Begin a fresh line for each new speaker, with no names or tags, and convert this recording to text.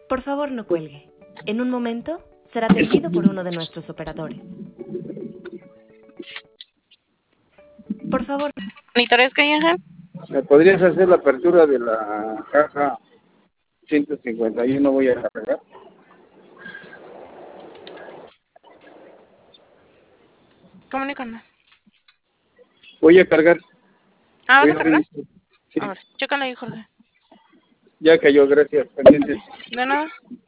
Por favor, no cuelgue. En un momento será atendido por uno de nuestros operadores. Por favor.
¿Monitores Calleja?
¿Me podrías hacer la apertura de la caja 151? Voy a cargar.
Comunícanos.
Voy a cargar.
¿Vas a cargar?
Sí.
A ver, chécale ahí, Jorge.
Ya cayó, gracias. Pendientes.
De nada.